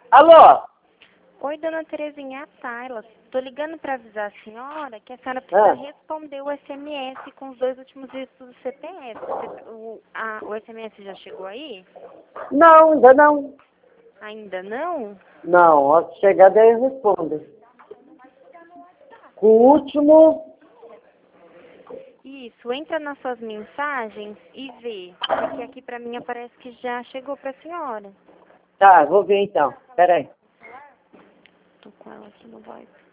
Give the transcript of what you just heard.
Alô? Oi, dona Terezinha, é a Tayla. Tô ligando para avisar a senhora que a senhora precisa responder o SMS com os 2 últimos dígitos do CPF. O SMS já chegou aí? Não, ainda não. Ainda não? Não, a chegada aí responde. O último... Isso, entra nas suas mensagens e vê. Porque aqui para mim aparece que já chegou para a senhora. Tá, vou ver então. Peraí. Tô com ela aqui no voice.